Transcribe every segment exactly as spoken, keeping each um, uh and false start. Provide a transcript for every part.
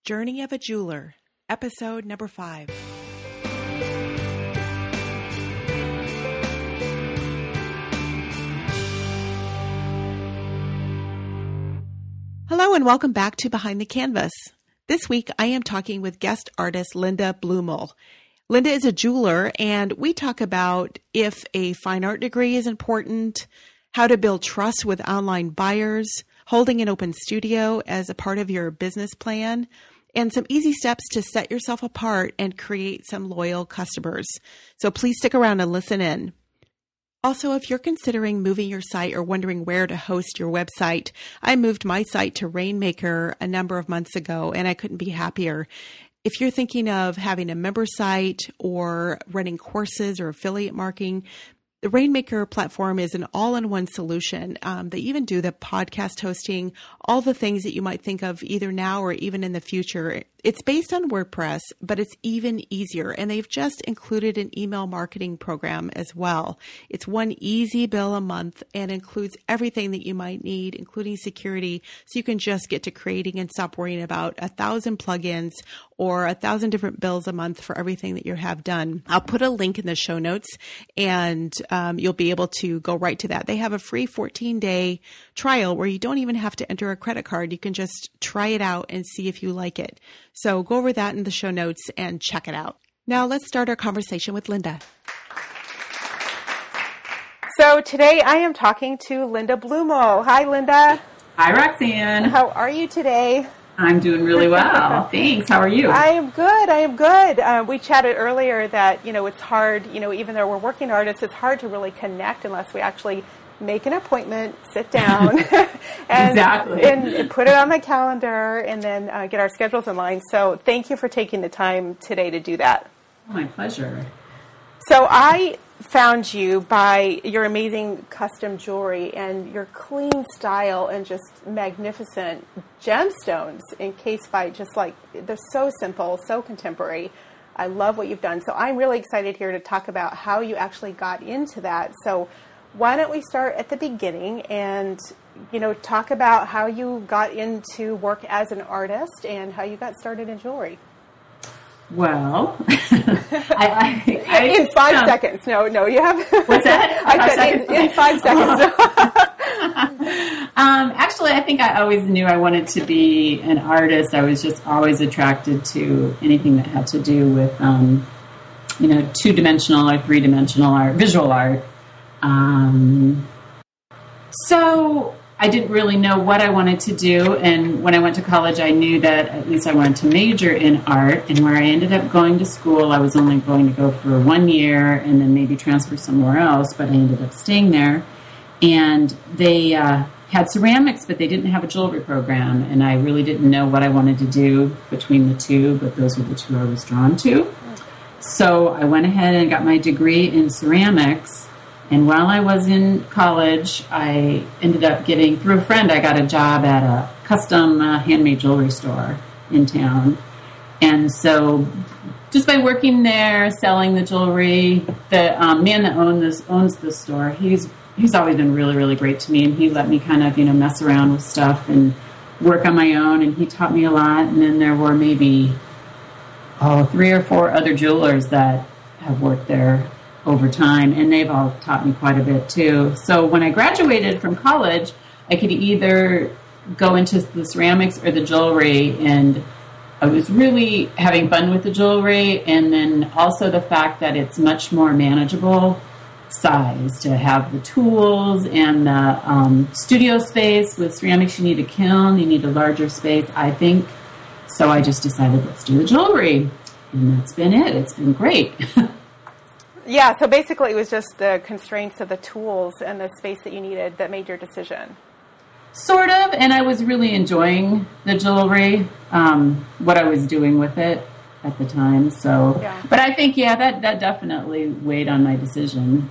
Journey of a Jeweler, episode number five. Hello and welcome back to Behind the Canvas. This week I am talking with guest artist Linda Blumel. Linda is a jeweler, and we talk about if a fine art degree is important, how to build trust with online buyers, holding an open studio as a part of your business plan, and some easy steps to set yourself apart and create some loyal customers. So please stick around and listen in. Also, if you're considering moving your site or wondering where to host your website, I moved my site to Rainmaker a number of months ago, and I couldn't be happier. If you're thinking of having a member site or running courses or affiliate marketing, the Rainmaker platform is an all-in-one solution. Um, they even do the podcast hosting, all the things that you might think of either now or even in the future. It's based on WordPress, but it's even easier. And they've just included an email marketing program as well. It's one easy bill a month and includes everything that you might need, including security. So you can just get to creating and stop worrying about a thousand plugins or a thousand different bills a month for everything that you have done. I'll put a link in the show notes, and um, you'll be able to go right to that. They have a free fourteen day trial where you don't even have to enter a credit card. You can just try it out and see if you like it. So go over that in the show notes and check it out. Now let's start our conversation with Linda. So today I am talking to Linda Blumel. Hi, Linda. Hi, Roxanne. How are you today? I'm doing really well. Thanks. How are you? I am good. I am good. Uh, we chatted earlier that, you know, it's hard, you know, even though we're working artists, it's hard to really connect unless we actually make an appointment, sit down, and, exactly. and, and put it on the calendar, and then uh, get our schedules in line. So thank you for taking the time today to do that. Oh, my pleasure. So I found you by your amazing custom jewelry and your clean style and just magnificent gemstones encased by just like, they're so simple, so contemporary. I love what you've done. So I'm really excited here to talk about how you actually got into that. So why don't we start at the beginning and, you know, talk about how you got into work as an artist and how you got started in jewelry. Well, I, I, I, in five um, seconds. No, no, you have. What's that? I said in, in five seconds. um, actually, I think I always knew I wanted to be an artist. I was just always attracted to anything that had to do with, um, you know, two-dimensional or three-dimensional art, visual art. Um, so I didn't really know what I wanted to do. And when I went to college, I knew that at least I wanted to major in art. And where I ended up going to school, I was only going to go for one year and then maybe transfer somewhere else. But I ended up staying there. And they uh, had ceramics, but they didn't have a jewelry program. And I really didn't know what I wanted to do between the two, but those were the two I was drawn to. So I went ahead and got my degree in ceramics. And while I was in college, I ended up getting, through a friend, I got a job at a custom uh, handmade jewelry store in town. And so just by working there, selling the jewelry, the um, man that owned this, owns the store, he's he's always been really, really great to me. And he let me kind of, you know, mess around with stuff and work on my own. And he taught me a lot. And then there were maybe, oh, three or four other jewelers that have worked there over time, and they've all taught me quite a bit too. So when I graduated from college, I could either go into the ceramics or the jewelry, and I was really having fun with the jewelry, and then also the fact that it's much more manageable size to have the tools and the um, studio space. With ceramics, you need a kiln, you need a larger space, I think. So I just decided, let's do the jewelry, and that's been it. It's been great. Yeah, so basically it was just the constraints of the tools and the space that you needed that made your decision. Sort of, and I was really enjoying the jewelry, um, what I was doing with it at the time. So, yeah. But I think, yeah, that, that definitely weighed on my decision.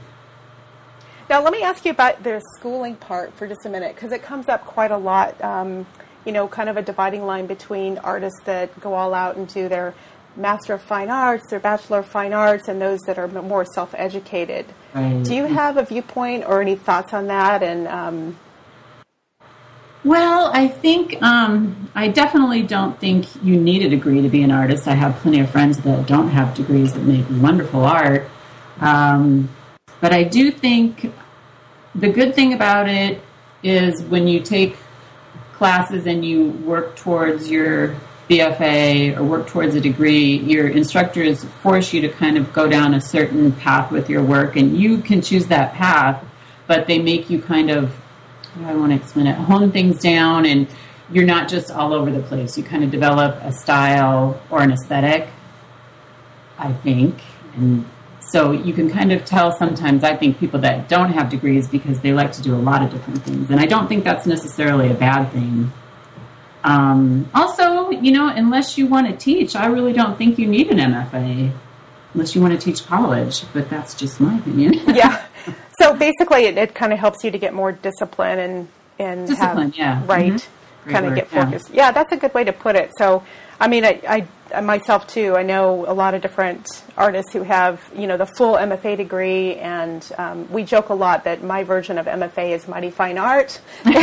Now, let me ask you about the schooling part for just a minute, because it comes up quite a lot, um, you know, kind of a dividing line between artists that go all out and do their Master of Fine Arts, their Bachelor of Fine Arts, and those that are more self-educated. Right. Do you have a viewpoint or any thoughts on that? And um, Well, I think um, I definitely don't think you need a degree to be an artist. I have plenty of friends that don't have degrees that make wonderful art. Um, but I do think the good thing about it is when you take classes and you work towards your B F A or work towards a degree, your instructors force you to kind of go down a certain path with your work, and you can choose that path, but they make you kind of, I want to explain it, hone things down, and you're not just all over the place. You kind of develop a style or an aesthetic, I think. And so you can kind of tell sometimes, I think, people that don't have degrees because they like to do a lot of different things. And I don't think that's necessarily a bad thing. Um, also, you know, unless you want to teach, I really don't think you need an M F A unless you want to teach college. But that's just my opinion. Yeah. So basically, it, it kind of helps you to get more discipline and and discipline, have, yeah, right, mm-hmm. kind of get focused. Yeah. yeah, that's a good way to put it. So, I mean, I, I myself too. I know a lot of different artists who have, you know, the full M F A degree, and um, we joke a lot that my version of M F A is Mighty Fine Art, and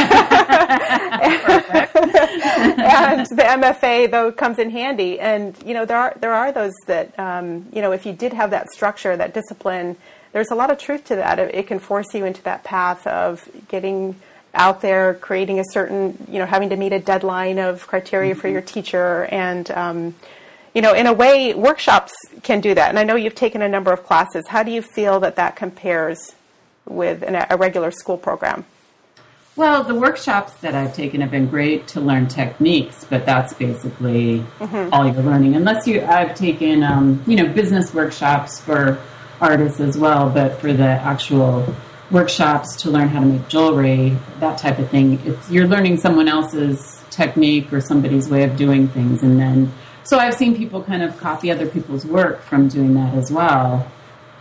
the M F A though comes in handy. And you know, there are there are those that um, you know, if you did have that structure, that discipline. There's a lot of truth to that. It can force you into that path of getting out there, creating a certain, you know, having to meet a deadline of criteria mm-hmm. for your teacher. And, um, you know, in a way, workshops can do that. And I know you've taken a number of classes. How do you feel that that compares with an, a regular school program? Well, the workshops that I've taken have been great to learn techniques, but that's basically mm-hmm. all you're learning. Unless you, I've taken, um, you know, business workshops for artists as well, but for the actual workshops to learn how to make jewelry, that type of thing, it's you're learning someone else's technique or somebody's way of doing things. And then, so I've seen people kind of copy other people's work from doing that as well.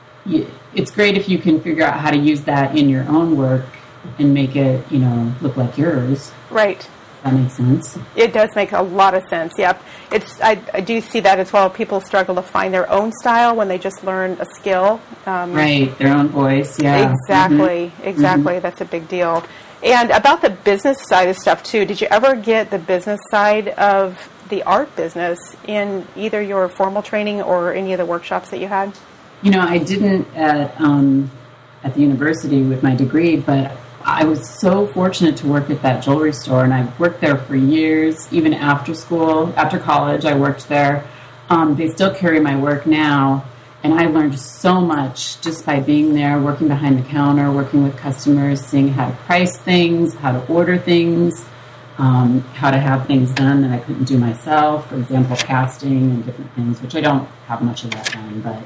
It's great if you can figure out how to use that in your own work and make it, you know, look like yours. Right. That makes sense. It does make a lot of sense. Yep. It's I, I do see that as well. People struggle to find their own style when they just learn a skill. Um, right. Their own voice. Yeah. Exactly. Mm-hmm. Exactly. Mm-hmm. That's a big deal. And about the business side of stuff too, did you ever get the business side of the art business in either your formal training or any of the workshops that you had? You know, I didn't at um, at the university with my degree, but I was so fortunate to work at that jewelry store, and I've worked there for years, even after school, after college, I worked there. Um, they still carry my work now, and I learned so much just by being there, working behind the counter, working with customers, seeing how to price things, how to order things, um, how to have things done that I couldn't do myself, for example, casting and different things, which I don't have much of that done, but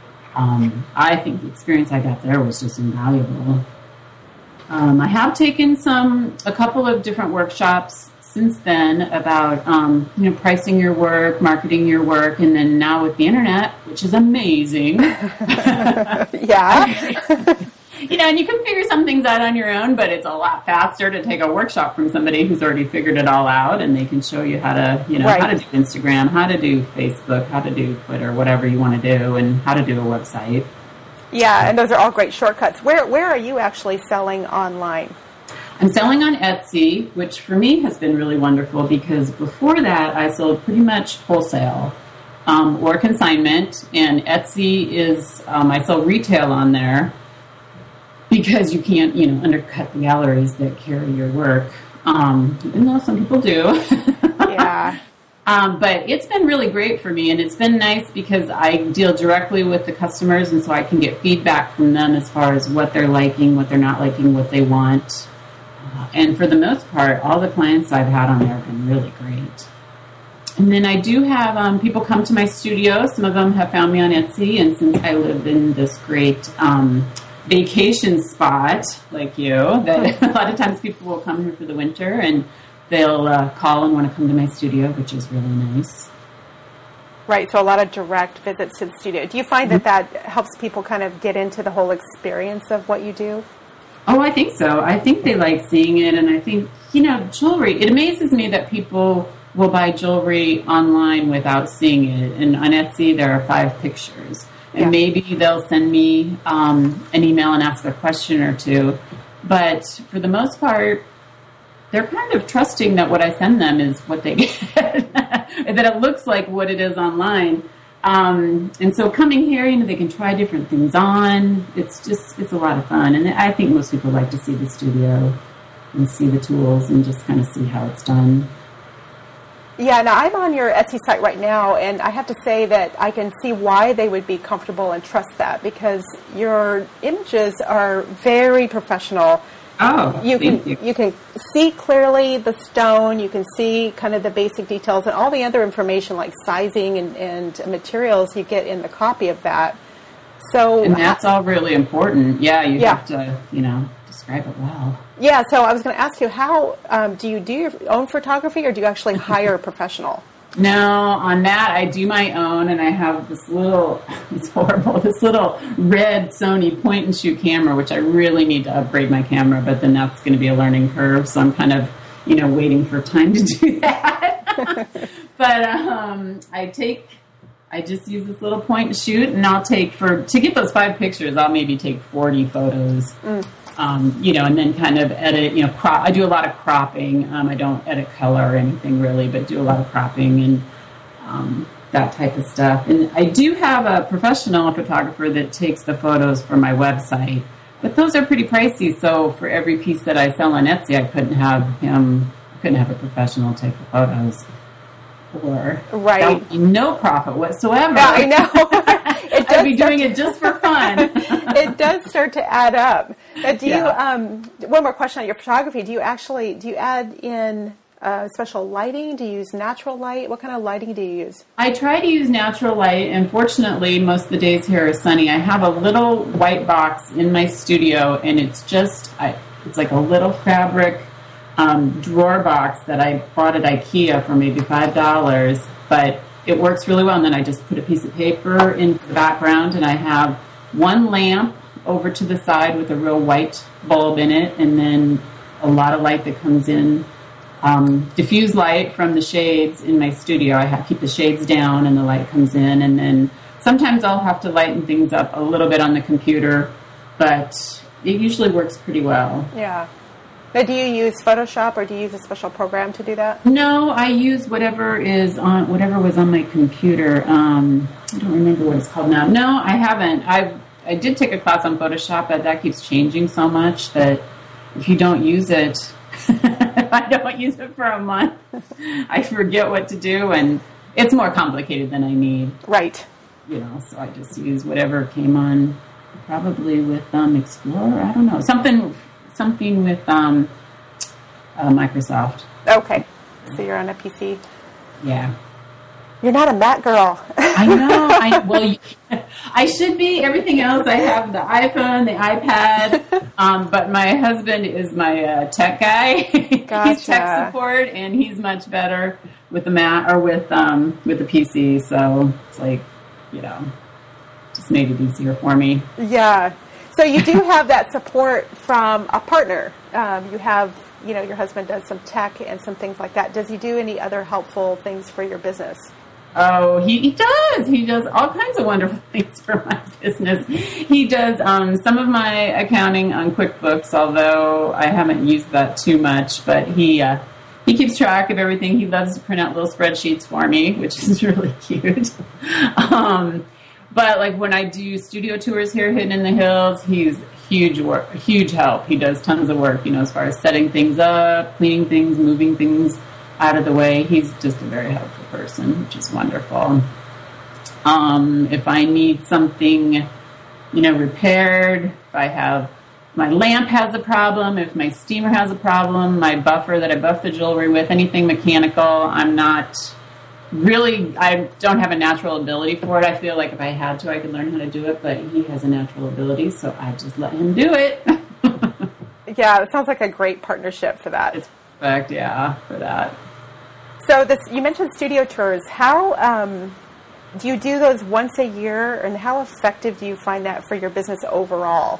um, I think the experience I got there was just invaluable. Um, I have taken some, a couple of different workshops since then about, um, you know, pricing your work, marketing your work, and then now with the internet, which is amazing. Yeah. You know, and you can figure some things out on your own, but it's a lot faster to take a workshop from somebody who's already figured it all out, and they can show you how to, you know, right. how to do Instagram, how to do Facebook, how to do Twitter, whatever you want to do, and how to do a website. Yeah, and those are all great shortcuts. Where where are you actually selling online? I'm selling on Etsy, which for me has been really wonderful because before that I sold pretty much wholesale um, or consignment, and Etsy is, um, I sell retail on there because you can't, you know, undercut the galleries that carry your work, um, even though some people do. Yeah. Um, but it's been really great for me, and it's been nice because I deal directly with the customers, and so I can get feedback from them as far as what they're liking, what they're not liking, what they want. Uh, and for the most part, all the clients I've had on there have been really great. And then I do have um, people come to my studio. Some of them have found me on Etsy, and since I live in this great um, vacation spot like you, that a lot of times people will come here for the winter, and they'll uh, call and want to come to my studio, which is really nice. Right, so a lot of direct visits to the studio. Do you find that that helps people kind of get into the whole experience of what you do? Oh, I think so. I think they like seeing it, and I think, you know, jewelry, it amazes me that people will buy jewelry online without seeing it. And on Etsy, there are five pictures. And yeah. maybe they'll send me um, an email and ask a question or two. But for the most part, they're kind of trusting that what I send them is what they get, that it looks like what it is online. Um, and so coming here, you know, they can try different things on. It's just, it's a lot of fun. And I think most people like to see the studio and see the tools and just kind of see how it's done. Yeah, now I'm on your Etsy site right now, and I have to say that I can see why they would be comfortable and trust that, because your images are very professional. Oh, you can thank you. you can see clearly the stone, you can see kind of the basic details, and all the other information like sizing and, and materials you get in the copy of that. So and that's all really important. Yeah, you yeah. have to, you know, describe it well. Yeah, so I was going to ask you, how um, do you do your own photography, or do you actually hire a professional? No, on that I do my own, and I have this little, it's horrible, this little red Sony point and shoot camera, which I really need to upgrade my camera, but then that's going to be a learning curve, so I'm kind of, you know, waiting for time to do that. But um, I take, I just use this little point and shoot, and I'll take, for, to get those five pictures, I'll maybe take forty photos. Mm. Um, you know, and then kind of edit, you know, crop. I do a lot of cropping. Um, I don't edit color or anything really, but do a lot of cropping and um, that type of stuff. And I do have a professional photographer that takes the photos for my website, but those are pretty pricey. So for every piece that I sell on Etsy, I couldn't have him, I couldn't have a professional take the photos. Or right. that would be no profit whatsoever. Yeah, I know. It does I'd be doing it just for fun. It does start to add up. But do yeah. you? Um, one more question on your photography. Do you actually do you add in uh, special lighting? Do you use natural light? What kind of lighting do you use? I try to use natural light, and fortunately, most of the days here are sunny. I have a little white box in my studio, and it's just I, it's like a little fabric um, drawer box that I bought at IKEA for maybe five dollars, but it works really well. And then I just put a piece of paper in the background, and I have one lamp over to the side with a real white bulb in it, and then a lot of light that comes in, um, diffuse light from the shades in my studio. I have, keep the shades down, and the light comes in, and then sometimes I'll have to lighten things up a little bit on the computer, but it usually works pretty well. Yeah. Now, do you use Photoshop, or do you use a special program to do that? No, I use whatever is on whatever was on my computer. Um, I don't remember what it's called now. No, I haven't. I I did take a class on Photoshop, but that keeps changing so much that if you don't use it, if I don't use it for a month, I forget what to do, and it's more complicated than I need. Right. You know, so I just use whatever came on, probably with um, Explorer. I don't know, something. Something with um, uh, Microsoft. Okay. So you're on a P C. Yeah. You're not a Mac girl. I know. I, well, you, I should be. Everything else, I have the iPhone, the iPad, um, but my husband is my uh, tech guy. Gotcha. He's tech support, and he's much better with the Mac or with um, with the P C. So it's like, you know, just made it easier for me. Yeah. So you do have that support from a partner. Um, you have, you know, your husband does some tech and some things like that. Does he do any other helpful things for your business? Oh, he, he does. He does all kinds of wonderful things for my business. He does um, some of my accounting on QuickBooks, although I haven't used that too much. But he uh, he keeps track of everything. He loves to print out little spreadsheets for me, which is really cute. um But like when I do studio tours here, Hidden in the Hills, he's huge work, huge help. He does tons of work, you know, as far as setting things up, cleaning things, moving things out of the way. He's just a very helpful person, which is wonderful. Um, if I need something, you know, repaired, if I have my lamp has a problem, if my steamer has a problem, my buffer that I buff the jewelry with, anything mechanical, I'm not. Really, I don't have a natural ability for it. I feel like if I had to, I could learn how to do it, but he has a natural ability, so I just let him do it. Yeah, it sounds like a great partnership for that. It's perfect, yeah, for that. So this, you mentioned studio tours. How um, do you do those once a year, and how effective do you find that for your business overall?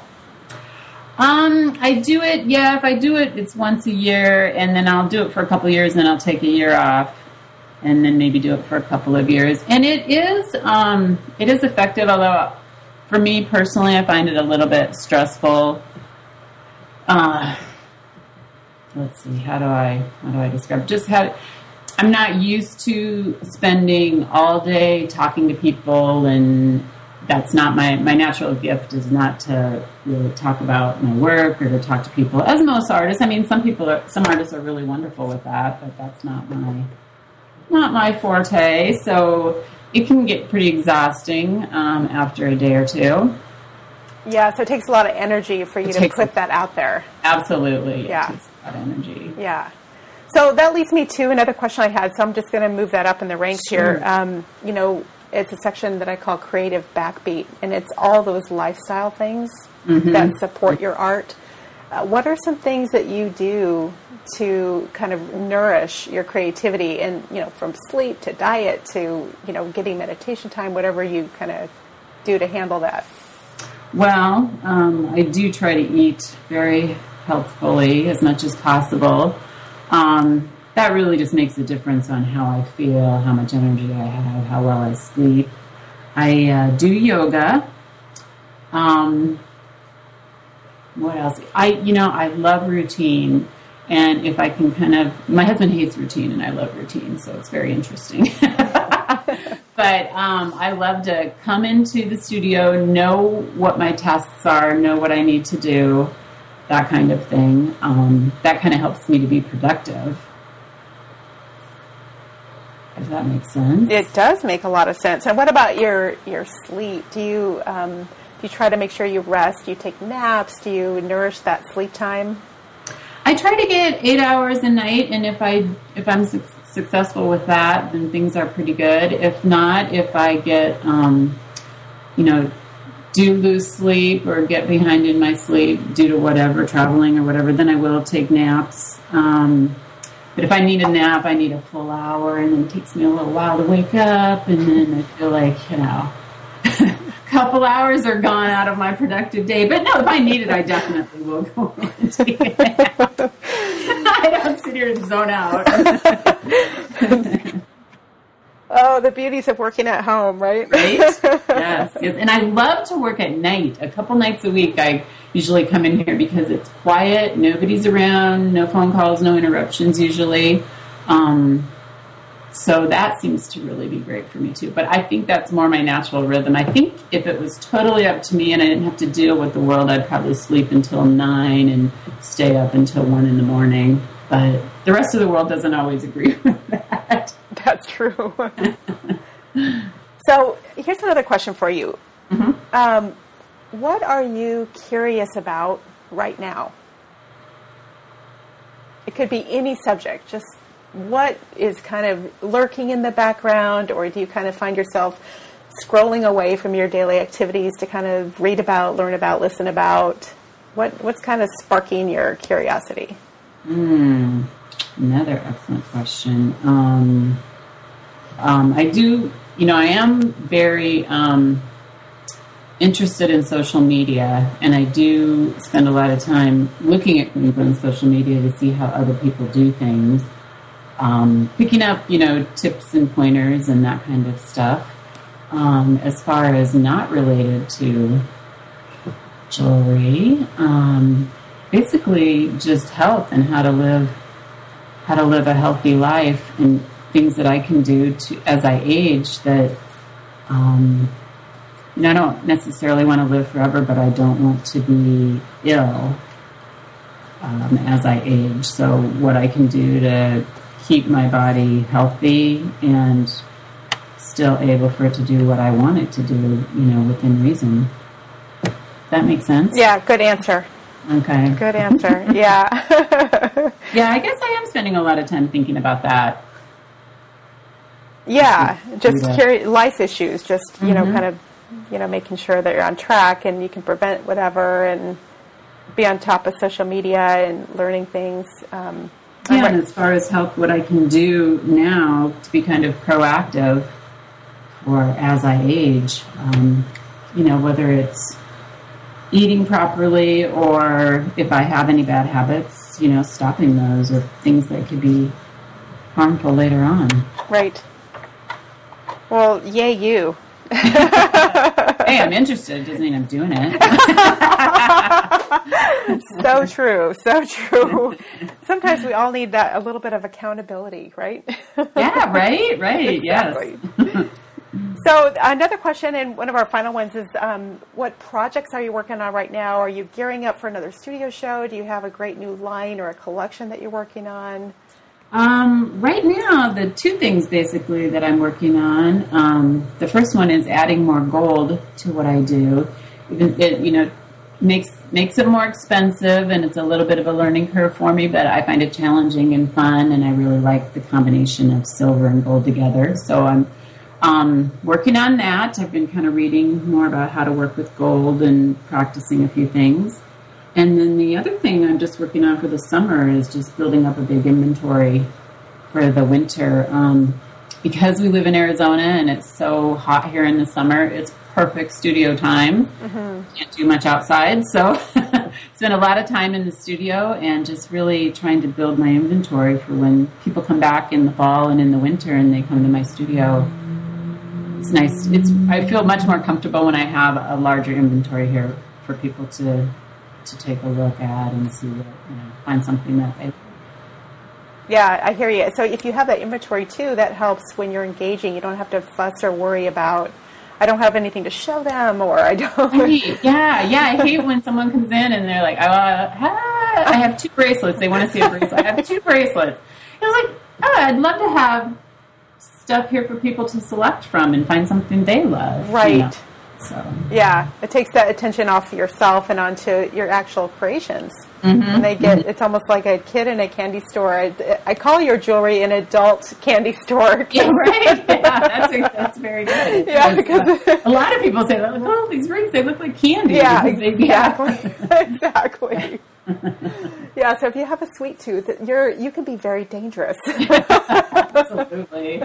Um, I do it, yeah, if I do it, it's once a year, and then I'll do it for a couple of years, and then I'll take a year off. And then maybe do it for a couple of years. And it is um, it is effective, although for me personally, I find it a little bit stressful. Uh, let's see, how do I, how do I describe, just how, I'm not used to spending all day talking to people, and that's not my, my natural gift is not to really talk about my work or to talk to people, as most artists. I mean, some people are, some artists are really wonderful with that, but that's not my, not my forte. So it can get pretty exhausting um, after a day or two. Yeah, so it takes a lot of energy for you It to takes put a- that out there. Absolutely. Yeah. It takes a lot of energy. Yeah. So that leads me to another question I had, so I'm just going to move that up in the ranks Sure. here. Um, you know, it's a section that I call creative backbeat, and it's all those lifestyle things Mm-hmm. that support your art. Uh, what are some things that you do to kind of nourish your creativity, and, you know, from sleep to diet to, you know, getting meditation time, whatever you kind of do to handle that? Well, um, I do try to eat very healthfully as much as possible. Um, that really just makes a difference on how I feel, how much energy I have, how well I sleep. I uh, do yoga. Um, what else? I, you know, I love routine. And if I can kind of, my husband hates routine and I love routine, so it's very interesting. But um, I love to come into the studio, know what my tasks are, know what I need to do, that kind of thing. Um, that kind of helps me to be productive. Does that make sense? It does make a lot of sense. And what about your, your sleep? Do you um, do you try to make sure you rest? Do you take naps? Do you nourish that sleep time? I try to get eight hours a night, and if I if I'm su- successful with that, then things are pretty good. If not, if I get um, you know, do lose sleep or get behind in my sleep due to whatever, traveling or whatever, then I will take naps. Um, but if I need a nap, I need a full hour, and then it takes me a little while to wake up, and then I feel like, you know, a couple hours are gone out of my productive day. But no, if I need it, I definitely will go and take a nap. I don't sit here and zone out. Oh, the beauties of working at home, right? Right? Yes, yes. And I love to work at night. A couple nights a week, I usually come in here because it's quiet, nobody's around, no phone calls, no interruptions usually. Um, so that seems to really be great for me too. But I think that's more my natural rhythm. I think if it was totally up to me and I didn't have to deal with the world, I'd probably sleep until nine and stay up until one in the morning. But the rest of the world doesn't always agree with that. That's true. So here's another question for you. Mm-hmm. Um, what are you curious about right now? It could be any subject. Just what is kind of lurking in the background, or do you kind of find yourself scrolling away from your daily activities to kind of read about, learn about, listen about? What What's kind of sparking your curiosity? Mm, another excellent question. Um, um, I do, you know, I am very um, interested in social media, and I do spend a lot of time looking at things on social media to see how other people do things, um, picking up, you know, tips and pointers and that kind of stuff. Um, as far as not related to jewelry, um, basically just health and how to live, how to live a healthy life, and things that I can do to as I age that, um, you know, I don't necessarily want to live forever, but I don't want to be ill um, as I age. So what I can do to keep my body healthy and still able for it to do what I want it to do, you know, within reason. Does that make sense? Yeah, good answer. Okay. Good answer. Yeah. Yeah, I guess I am spending a lot of time thinking about that. Yeah, just Yeah. curi- life issues, just, you know, Mhm. kind of, you know, making sure that you're on track and you can prevent whatever and be on top of social media and learning things. Um, I'm Yeah, right- and as far as help, what I can do now to be kind of proactive for as I age, um, you know, whether it's eating properly or if I have any bad habits, you know, stopping those or things that could be harmful later on. Right. Well, yay you. Hey, I'm interested. It doesn't mean I'm doing it. So true. So true. Sometimes we all need that, a little bit of accountability, right? Yeah, right, right. Exactly. Yes. So another question, and one of our final ones is, um, what projects are you working on right now? Are you gearing up for another studio show? Do you have a great new line or a collection that you're working on? Um, right now, the two things basically that I'm working on, um, the first one is adding more gold to what I do. It, it, you know, makes makes it more expensive, and it's a little bit of a learning curve for me, but I find it challenging and fun, and I really like the combination of silver and gold together. So I'm um, working on that. I've been kind of reading more about how to work with gold and practicing a few things. And then the other thing I'm just working on for the summer is just building up a big inventory for the winter. Um, because we live in Arizona and it's so hot here in the summer, it's perfect studio time. Mm-hmm. Can't do much outside. So spend a lot of time in the studio and just really trying to build my inventory for when people come back in the fall and in the winter and they come to my studio. It's nice. It's I feel much more comfortable when I have a larger inventory here for people to to take a look at and see what, you know, find something that they... Yeah, I hear you. So if you have that inventory too, that helps when you're engaging. You don't have to fuss or worry about, I don't have anything to show them, or I don't... Right. Yeah, yeah. I hate when someone comes in and they're like, uh, ah, I have two bracelets. They want to see a bracelet. I have two bracelets. And I was like, oh, I'd love to have stuff here for people to select from and find something they love. Right. You know? So. Yeah, it takes that attention off yourself and onto your actual creations. Mm-hmm. And they get, mm-hmm. It's almost like a kid in a candy store. I, I call your jewelry an adult candy store. Yeah, right. Yeah, that's, a, that's very good. Yeah, because uh, a lot of people say, oh, these rings, they look like candy. Yeah, they, exactly. Yeah. Exactly. Yeah, so if you have a sweet tooth, you're you can be very dangerous. Absolutely.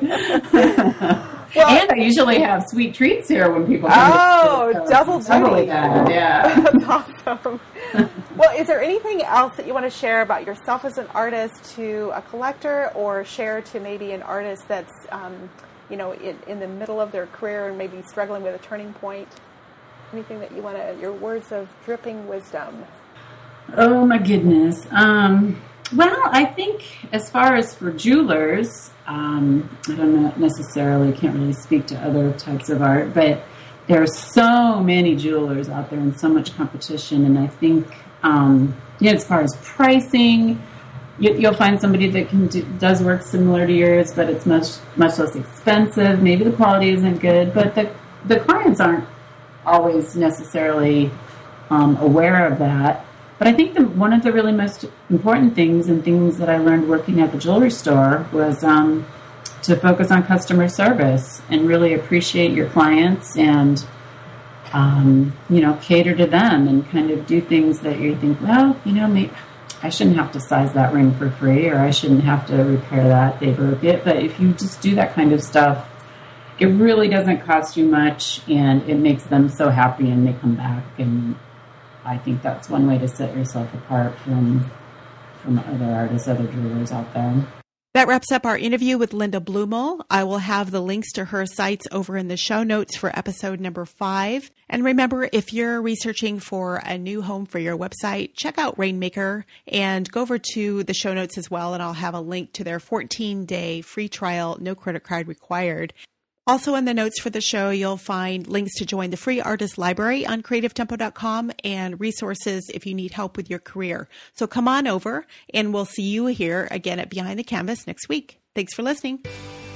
Well, and I usually have sweet treats here when people come. Oh, to double duty. Yeah. That's awesome. Well, is there anything else that you want to share about yourself as an artist to a collector, or share to maybe an artist that's, um, you know, in, in the middle of their career and maybe struggling with a turning point? Anything that you want to, your words of dripping wisdom? Oh, my goodness. Um, well, I think as far as for jewelers, um, I don't know necessarily, can't really speak to other types of art, but there are so many jewelers out there and so much competition. And I think, um, you know, as far as pricing, you, you'll find somebody that can do, does work similar to yours, but it's much, much less expensive. Maybe the quality isn't good, but the, the clients aren't always necessarily um, aware of that. But I think the, one of the really most important things and things that I learned working at the jewelry store was um, to focus on customer service and really appreciate your clients and, um, you know, cater to them and kind of do things that you think, well, you know, maybe I shouldn't have to size that ring for free, or I shouldn't have to repair that. They broke it. But if you just do that kind of stuff, it really doesn't cost you much, and it makes them so happy and they come back. And I think that's one way to set yourself apart from from other artists, other jewelers out there. That wraps up our interview with Linda Blumel. I will have the links to her sites over in the show notes for episode number five. And remember, if you're researching for a new home for your website, check out Rainmaker and go over to the show notes as well. And I'll have a link to their fourteen-day free trial, no credit card required. Also in the notes for the show, you'll find links to join the free artist library on creative tempo dot com and resources if you need help with your career. So come on over, and we'll see you here again at Behind the Canvas next week. Thanks for listening.